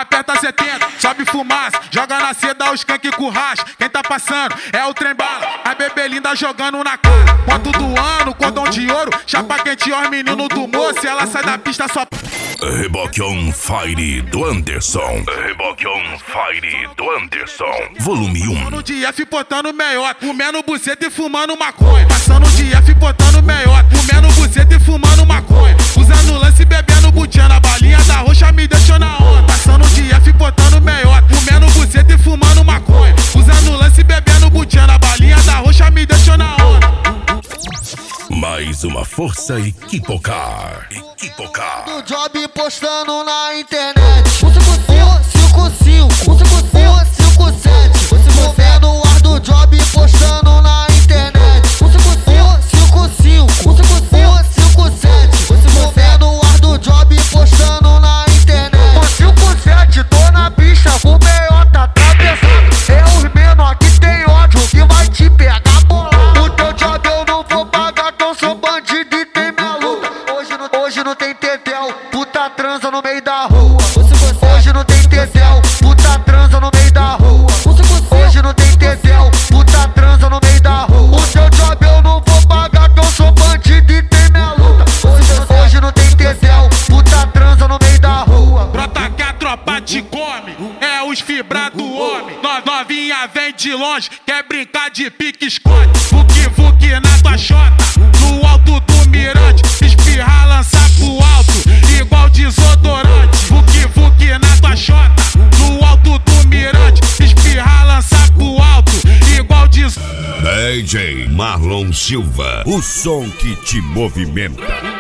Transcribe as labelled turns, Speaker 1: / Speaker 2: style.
Speaker 1: aperta 70, sobe fumaça, joga na seda os skunk com racha. Quem tá passando é o trem bala, a bebê linda jogando na cara. Ponto do ano, cordão de ouro, chapa quente, ó, menino do moço. Ela sai da pista só.
Speaker 2: Reboque on Fire do Anderson. Reboque on Fire do Anderson. Volume 1.
Speaker 1: Passando de F portando meiota, comendo buceta e fumando maconha. Passando de F portando meiota, comendo buceta e fumando maconha. Usando lance e bebendo butinha, na balinha da roxa me deixou na onda. Passando de F portando meiota, comendo buceta e fumando maconha. Usando lance e bebendo butinha, na balinha da roxa me deixou na onda.
Speaker 2: Mais uma força Equipocar. Equipocar.
Speaker 3: Do job postando na internet. 155, 157. Você no ar do job postando na internet. 155, 157. Você no ar do job postando na internet. 157, tô na pista com meiota atravessado. É os menor que tem ódio que vai te pegar bolado. O teu job eu não vou pagar, que eu sou bandido e tem minha luta. Hoje não tem tetel, puta transa no meio da rua. Hoje não tem tetel, puta transa no meio da rua. Hoje não tem tetel, puta transa no meio da rua. O teu job eu não vou pagar, que eu sou bandido e tem minha luta. Hoje não tem tetel, puta transa no meio da rua.
Speaker 1: Brota que a tropa te come, é os fibra do homem. Novinha vem de longe, quer brincar de pique-esconde. Vuque na tua chota, no alto do mirante. Espirrar, lançar pro alto, igual desodorante. Vuque na tua chota, no alto do mirante. Espirrar, lançar pro alto, igual desodorante.
Speaker 2: DJ Marlon Silva, o som que te movimenta.